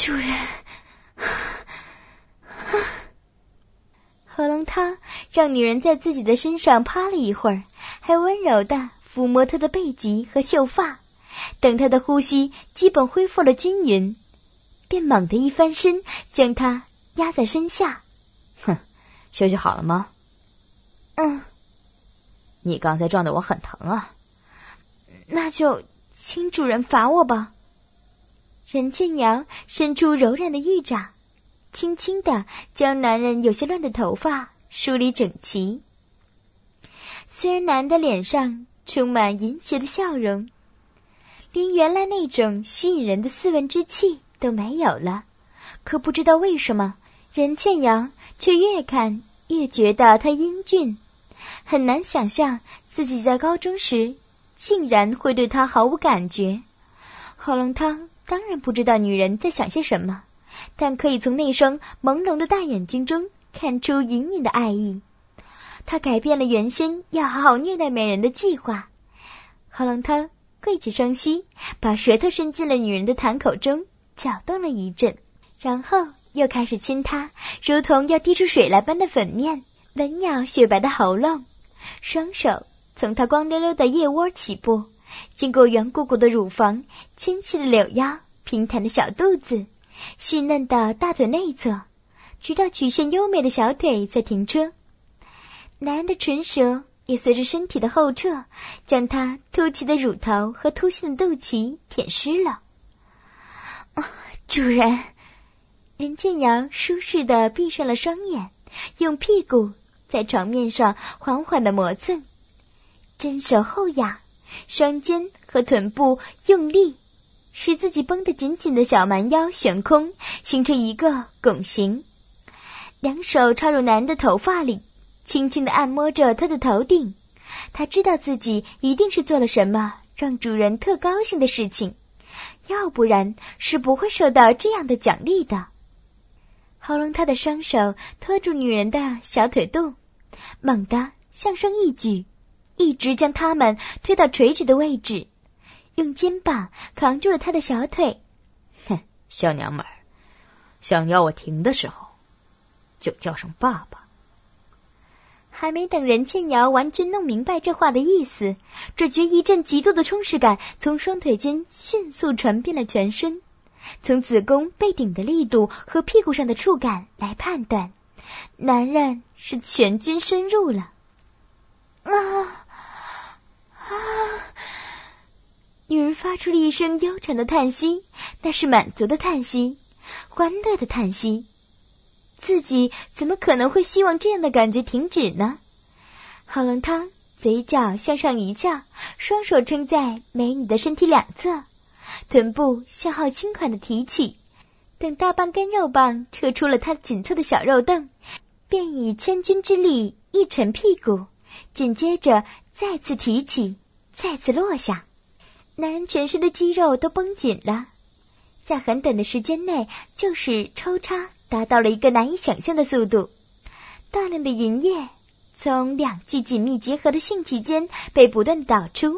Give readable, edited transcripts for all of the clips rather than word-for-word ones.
主人。喉咙汤让女人在自己的身上趴了一会儿，还温柔地抚摸她的背脊和秀发。等她的呼吸基本恢复了均匀，便猛地一翻身，将她压在身下。 哼，休息好了吗？你刚才撞得我很疼啊。 那就请主人罚我吧。任倩瑶伸出柔软的玉掌，轻轻地将男人有些乱的头发梳理整齐。虽然男的脸上充满淫邪的笑容，连原来那种吸引人的斯文之气都没有了，可不知道为什么，任倩瑶却越看越觉得他英俊，很难想象自己在高中时竟然会对他毫无感觉。喉咙汤当然不知道女人在想些什么，但可以从那双朦胧的大眼睛中看出隐隐的爱意。他改变了原先要好好虐待美人的计划。喉咙汤跪起双膝，把舌头伸进了女人的痰口中，搅动了一阵，然后又开始亲她，如同要滴出水来般的粉面，吻咬雪白的喉咙。双手从她光溜溜的腋窝起步，经过圆鼓鼓的乳房，纤细的柳腰，平坦的小肚子，细嫩的大腿内侧，直到曲线优美的小腿才停车。男人的唇舌也随着身体的后撤，将他凸起的乳头和凸现的肚脐舔湿了。主人。任倩瑶舒适地闭上了双眼，用屁股在床面上缓缓地磨蹭，伸手后仰，双肩和臀部用力，使自己绷得紧紧的小蛮腰悬空，形成一个拱形。两手插入男人的头发里，轻轻地按摩着他的头顶。他知道自己一定是做了什么让主人特高兴的事情，要不然是不会受到这样的奖励的。喉咙他的双手托住女人的小腿肚，猛地向上一举，一直将她们推到垂直的位置，用肩膀扛住了她的小腿。 哼，小娘们儿，想要我停的时候，就叫声爸爸。 还没等任倩瑶完全弄明白这话的意思，只觉一阵极度的充实感从双腿间迅速传遍了全身。从子宫被顶的力度和屁股上的触感来判断，男人是全军深入了。女人发出了一声悠长的叹息，那是满足的叹息，欢乐的叹息。自己怎么可能会希望这样的感觉停止呢？喉咙汤嘴角向上一翘，双手撑在美女的身体两侧，臀部消耗轻快地提起，等大半根肉棒撤出了他紧凑的小肉凳，便以千钧之力一沉屁股，紧接着再次提起，再次落下。男人全身的肌肉都绷紧了，在很短的时间内就是抽插达到了一个难以想象的速度，大量的淫液从两具紧密结合的性器间被不断地导出。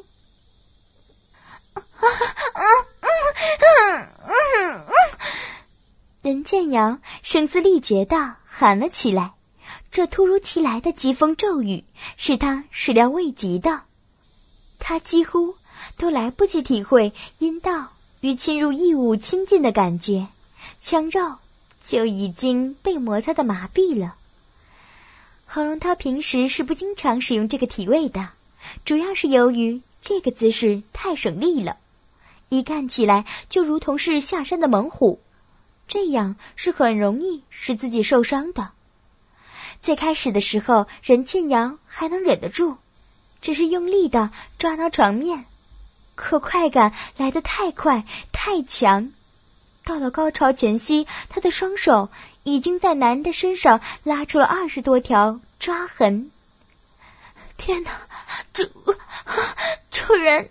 任倩瑶声嘶力竭地喊了起来，这突如其来的疾风骤雨是她始料未及的，她几乎都来不及体会阴道与侵入异物亲近的感觉，腔肉就已经被摩擦的麻痹了。喉咙她平时是不经常使用这个体位的，主要是由于这个姿势太省力了，一干起来就如同是下山的猛虎，这样是很容易使自己受伤的。最开始的时候，任倩瑶还能忍得住，只是用力的抓挠床面，可快感来得太快太强，到了高潮前夕，她的双手已经在男人的身上拉出了20多条抓痕。天哪，主人，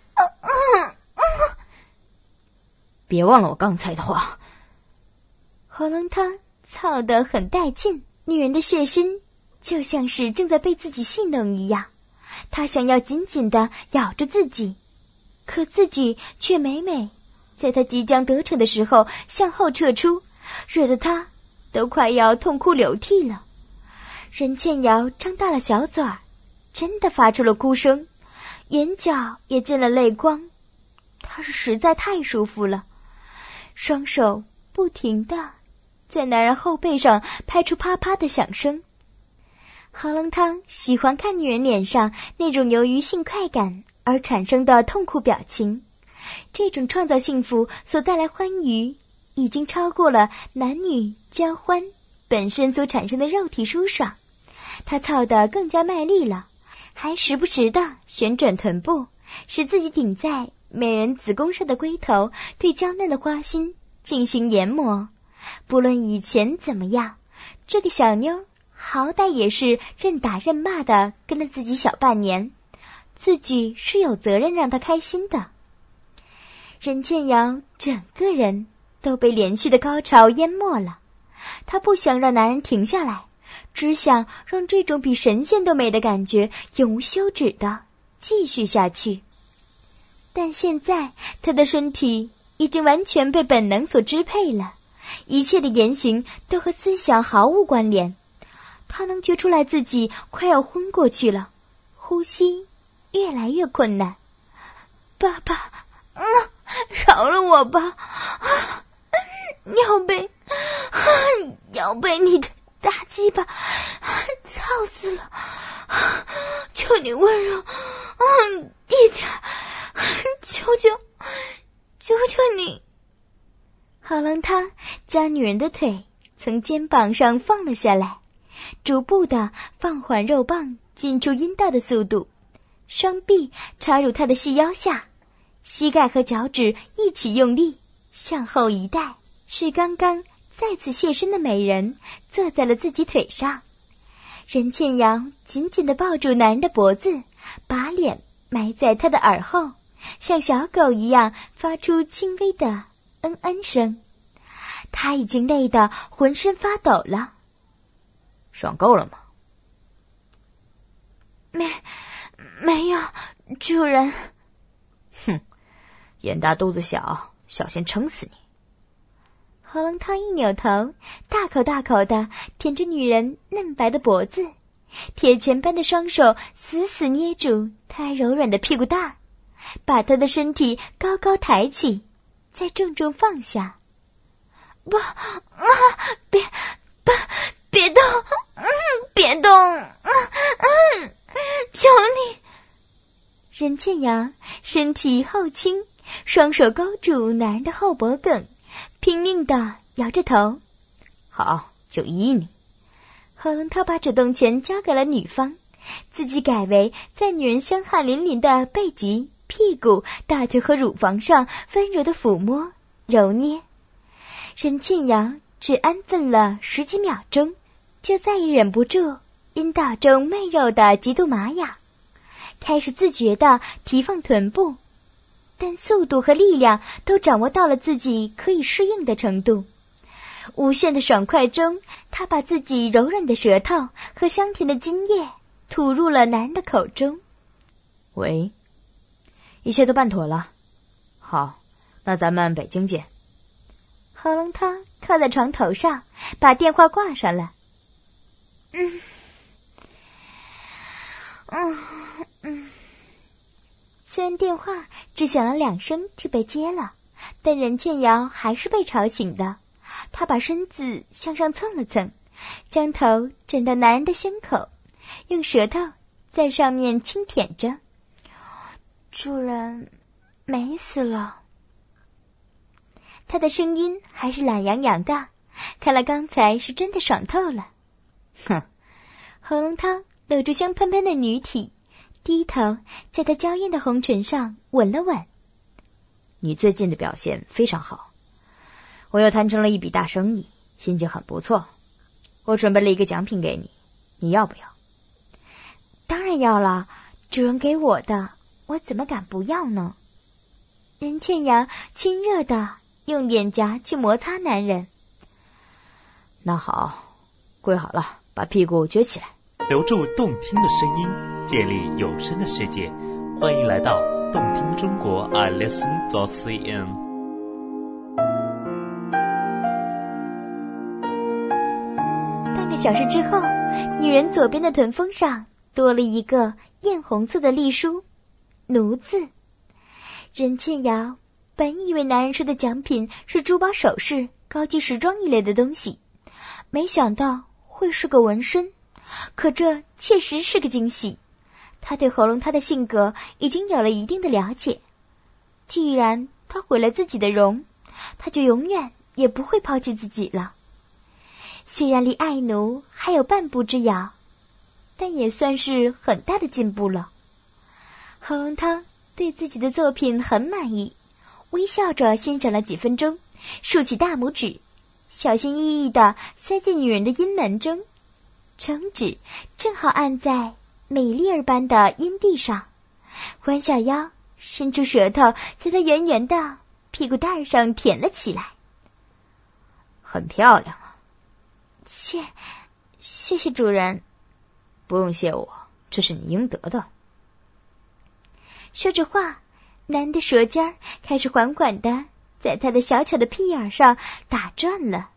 别忘了我刚才的话。 喉咙汤操得很带劲，女人的血心就像是正在被自己戏弄一样，她想要紧紧地咬着自己，可自己却每每在他即将得逞的时候向后撤出，惹得他都快要痛哭流涕了。任倩瑶张大了小嘴儿，真的发出了哭声，眼角也进了泪光。她是实在太舒服了，双手不停地在男人后背上拍出啪啪的响声。何龙汤喜欢看女人脸上那种由于性快感而产生的痛苦表情，这种创造幸福所带来欢愉，已经超过了男女交欢本身所产生的肉体舒爽。他操得更加卖力了，还时不时地旋转臀部，使自己顶在美人子宫上的龟头对娇嫩的花心进行研磨。不论以前怎么样，这个小妞好歹也是任打任骂的跟了自己小半年，自己是有责任让她开心的。任倩瑶整个人都被连续的高潮淹没了，她不想让男人停下来，只想让这种比神仙都美的感觉永无休止的继续下去。但现在她的身体已经完全被本能所支配了，一切的言行都和思想毫无关联。她能觉出来自己快要昏过去了，呼吸越来越困难。爸爸，饶了我吧，要被你的大鸡巴操死了，求你温柔一点，求求你。好郎他将女人的腿从肩膀上放了下来，逐步的放缓肉棒进出阴道的速度，双臂插入她的细腰下，膝盖和脚趾一起用力向后一带，使刚刚再次现身的美人坐在了自己腿上。任倩瑶紧紧地抱住男人的脖子，把脸埋在他的耳后，像小狗一样发出轻微的声。他已经累得浑身发抖了。 爽够了吗？ 没有，主人。 哼，眼大肚子小，小心撑死你。 何龙汤一扭头，大口大口地舔着女人嫩白的脖子，铁钳般的双手死死捏住她柔软的屁股蛋儿，把她的身体高高抬起，再重重放下。别动，别动，求你！任倩瑶身体后倾，双手勾住男人的后脖梗，拼命地摇着头。 好，就依你。 何龙涛把主动权交给了女方，自己改为在女人香汗淋漓的背脊、屁股、大腿和乳房上温柔的抚摸、揉捏。任倩瑶只安分了10几秒钟，就再也忍不住阴道中媚肉的极度麻痒，开始自觉地提放臀部，但速度和力量都掌握到了自己可以适应的程度。无限的爽快中，她把自己柔软的舌头和香甜的精液吐入了男人的口中。 喂，一切都办妥了。好，那咱们北京见。 何龙汤靠在床头上，把电话挂上了。虽然电话只响了2声就被接了，但任倩瑶还是被吵醒的。她把身子向上蹭了蹭，将头枕到男人的胸口，用舌头在上面轻舔着。主人美死了。他的声音还是懒洋洋的，看来刚才是真的爽透了。 哼！ 何龙汤搂住香喷喷的女体，低头在她娇艳的红唇上吻了吻。 你最近的表现非常好，我又谈成了一笔大生意，心情很不错。我准备了一个奖品给你，你要不要？ 当然要了，主人给我的，我怎么敢不要呢？任倩瑶亲热的用脸颊去摩擦男人。 那好，跪好了，把屁股撅起来。 留住动听的声音，建立有声的世界。欢迎来到动听中国 iListen.cn。 个小时之后，女人左边的臀峰上多了一个艳红色的隶书“奴”字。任倩瑶本以为男人说的奖品是珠宝首饰、高级时装一类的东西，没想到会是个纹身，可这确实是个惊喜。他对喉咙他的性格已经有了一定的了解，既然他毁了自己的容，他就永远也不会抛弃自己了。虽然离爱奴还有半步之遥，但也算是很大的进步了。喉咙汤对自己的作品很满意，微笑着欣赏了几分钟，竖起大拇指，小心翼翼地塞进女人的阴门中，中指正好按在美丽儿般的阴蒂上，弯下腰，伸出舌头在她圆圆的屁股蛋上舔了起来。 很漂亮啊。 谢谢主人。 不用谢我，这是你应得的。 说着话，男的舌尖开始缓缓地在他的小巧的屁眼上打转了。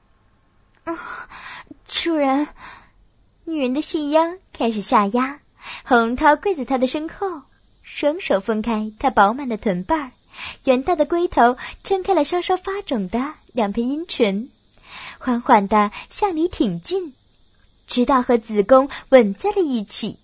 主人。女人的细腰开始下压，洪涛跪在他的身后，双手分开他饱满的臀瓣，圆大的龟头撑开了稍稍发肿的两片阴唇，缓缓地向里挺进，直到和子宫吻在了一起。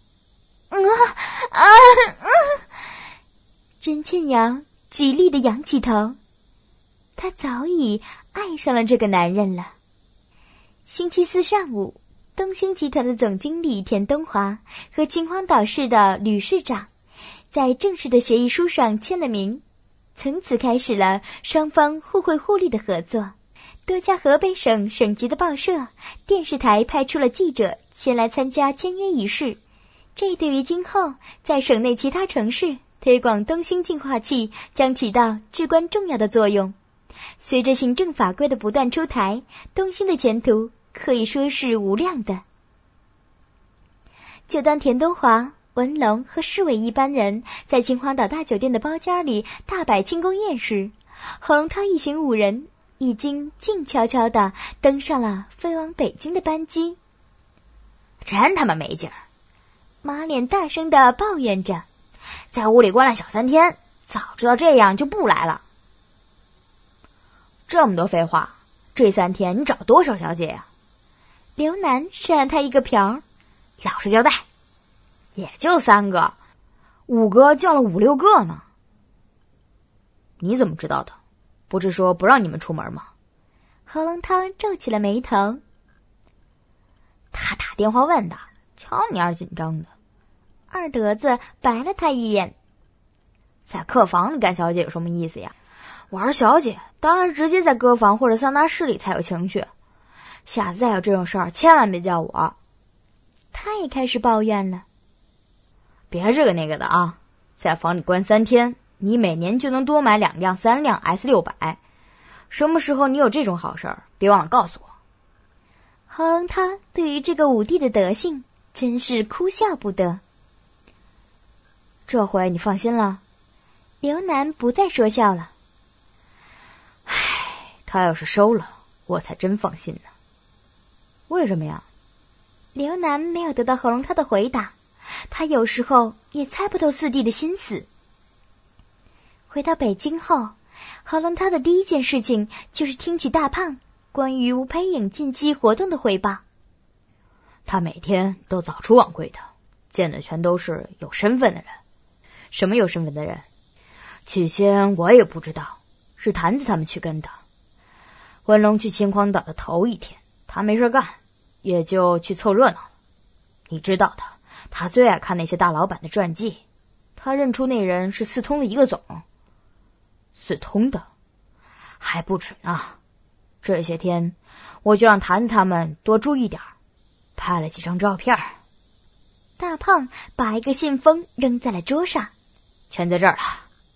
甄倩瑶极力地仰起头，她早已爱上了这个男人了。星期四上午，东兴集团的总经理田东华和秦皇岛市的吕市长在正式的协议书上签了名，从此开始了双方互惠互利的合作。多家河北省省级的报社、电视台派出了记者前来参加签约仪式，这对于今后在省内其他城市推广东兴净化器将起到至关重要的作用。随着行政法规的不断出台，东兴的前途可以说是无量的。就当田东华、文龙和市委一班人在秦皇岛大酒店的包间里大摆庆功宴时，洪涛一行5人已经静悄悄地登上了飞往北京的班机。 真他妈没劲儿！ 马脸大声地抱怨着， 在屋里关了小3天，早知道这样就不来了。这么多废话，这3天你找多少小姐呀？ 刘楠扇了他一个瓢。 老实交代。也就3个，5个叫了5、6个呢。你怎么知道的？不是说不让你们出门吗？ 何龙涛皱起了眉头。 他打电话问的，瞧你二紧张的。 二德子白了他一眼。 在客房里干小姐有什么意思呀？玩小姐当然直接在歌房或者桑拿室里才有情绪。下次再有这种事儿，千万别叫我。 他也开始抱怨了。 别这个那个的啊，在房里关3天，你每年就能多买2辆、3辆 S600。什么时候你有这种好事儿，别忘了告诉我。 何龙他对于这个武帝的德性真是哭笑不得。 这回你放心了？ 刘楠不再说笑了。 唉，他要是收了，我才真放心呢。为什么呀？ 刘楠没有得到何龙他的回答，他有时候也猜不透四弟的心思。回到北京后，何龙他的第一件事情就是听取大胖关于吴培颖进击活动的汇报。 他每天都早出晚归的，见的全都是有身份的人。什么有身份的人？起先我也不知道，是坛子他们去跟的。文龙去秦皇岛的头1天，他没事干，也就去凑热闹了。你知道的，他最爱看那些大老板的传记。他认出那人是四通的一个总。四通的？还不止呢。这些天我就让坛子他们多注意点，拍了几张照片。 大胖把一个信封扔在了桌上。 全在这儿了。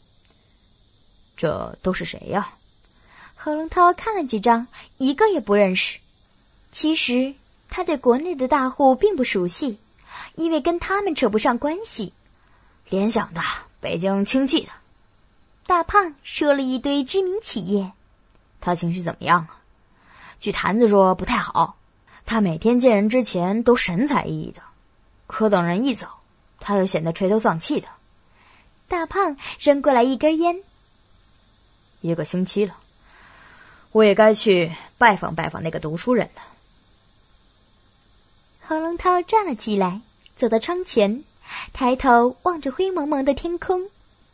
这都是谁呀？ 何龙涛看了几张，一个也不认识。其实他对国内的大户并不熟悉，因为跟他们扯不上关系。 联想的，北京氢气的。 大胖说了一堆知名企业。 他情绪怎么样啊？据坛子说不太好， 他每天见人之前都神采奕奕的，可等人一走，他又显得垂头丧气的。 大胖扔过来一根烟。 1个星期了，我也该去拜访拜访那个读书人了。 何龙涛站了起来，走到窗前，抬头望着灰蒙蒙的天空。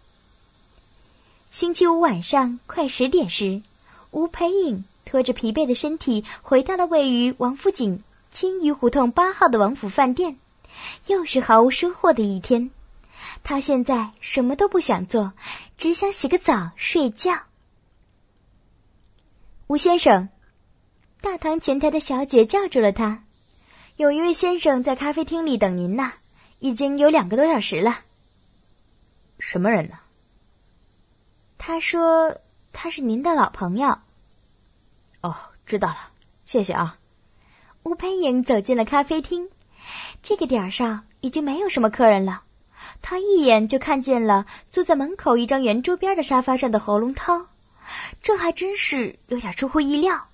星期五晚上快10点时，吴培颖拖着疲惫的身体回到了位于王府井青鱼胡同8号的王府饭店。又是毫无收获的一天，他现在什么都不想做，只想洗个澡睡觉。吴先生，大堂前台的小姐叫住了他，有一位先生在咖啡厅里等您呢，已经有2个多小时了。 什么人呢？ 他说他是您的老朋友。 哦，知道了，谢谢啊。 吴培颖走进了咖啡厅，这个点上已经没有什么客人了。他一眼就看见了坐在门口一张圆桌边的沙发上的侯龙涛，这还真是有点出乎意料。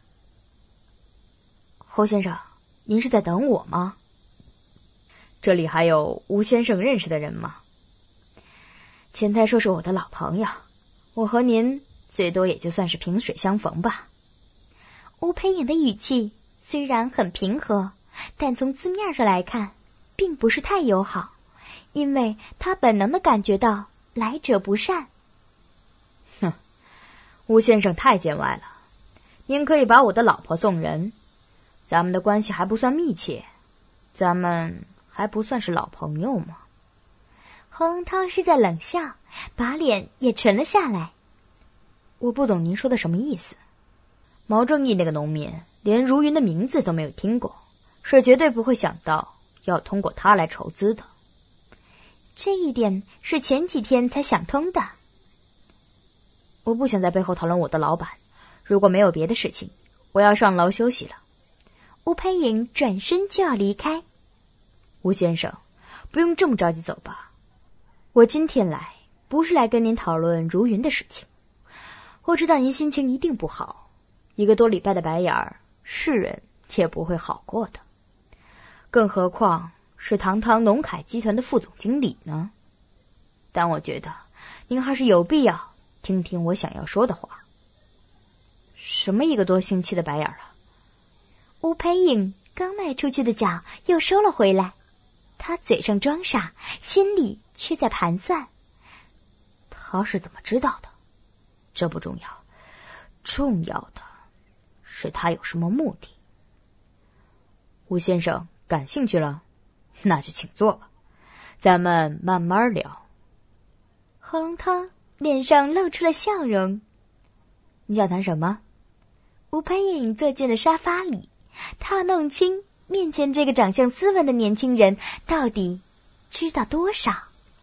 侯先生，您是在等我吗？这里还有吴先生认识的人吗？前台说是我的老朋友，我和您最多也就算是萍水相逢吧。 吴培颖的语气虽然很平和，但从字面上来看并不是太友好，因为他本能地感觉到来者不善。 哼，吴先生太见外了，您可以把我的老婆送人，咱们的关系还不算密切，咱们还不算是老朋友吗？ 侯龙涛是在冷笑，把脸也沉了下来。 我不懂您说的什么意思。毛正义那个农民连如云的名字都没有听过，是绝对不会想到要通过他来筹资的。 这一点是前几天才想通的。 我不想在背后讨论我的老板，如果没有别的事情，我要上楼休息了。 吴培颖转身就要离开。 吴先生，不用这么着急走吧。我今天来不是来跟您讨论如云的事情，我知道您心情一定不好，1个多礼拜的白眼儿，是人也不会好过的，更何况是堂堂农凯集团的副总经理呢。但我觉得您还是有必要听听我想要说的话。什么1个多星期的白眼啊？ 吴培颖刚迈出去的脚又收了回来，他嘴上装傻，心里却在盘算。 他是怎么知道的？这不重要，重要的是他有什么目的。吴先生感兴趣了，那就请坐吧，咱们慢慢聊。 侯龙涛脸上露出了笑容。 你想谈什么？ 吴培颖坐进了沙发里，他要弄清面前这个长相斯文的年轻人到底知道多少。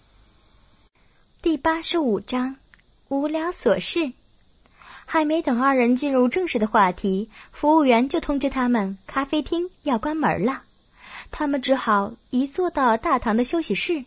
第85章，无聊琐事。还没等2人进入正式的话题，服务员就通知他们咖啡厅要关门了。他们只好移坐到大堂的休息室。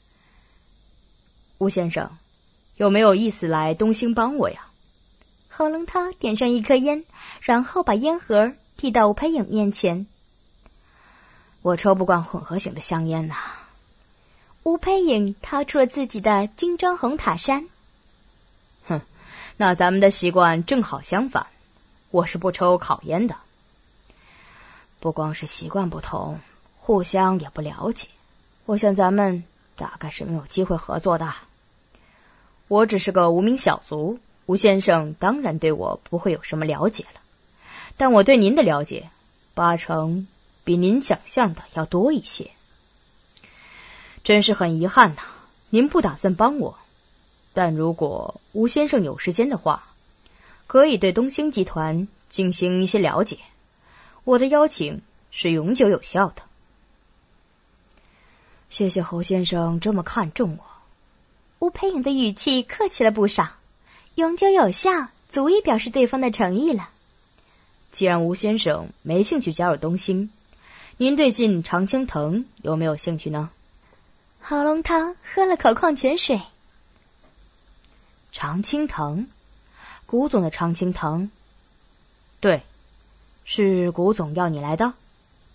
吴先生，有没有意思来东兴帮我呀？ 侯龙涛点上1颗烟，然后把烟盒递到吴培颖面前。 我抽不惯混合型的香烟呐。 吴培颖掏出了自己的精装红塔山。 哼，那咱们的习惯正好相反，我是不抽烤烟的。不光是习惯不同，互相也不了解，我想咱们大概是没有机会合作的。我只是个无名小卒，吴先生当然对我不会有什么了解了，但我对您的了解8成比您想象的要多一些。真是很遗憾呐，您不打算帮我，但如果吴先生有时间的话，可以对东兴集团进行一些了解，我的邀请是永久有效的。谢谢侯先生这么看重我。 吴培颖的语气客气了不少，永久有效足以表示对方的诚意了。 既然吴先生没兴趣加入东兴，您对进常青藤有没有兴趣呢？ 侯龙涛喝了口矿泉水。 常青藤？古总的常青藤？对，是古总要你来的。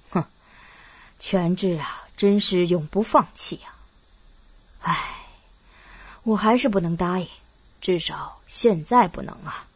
全志啊，真是永不放弃啊！唉，我还是不能答应，至少现在不能啊。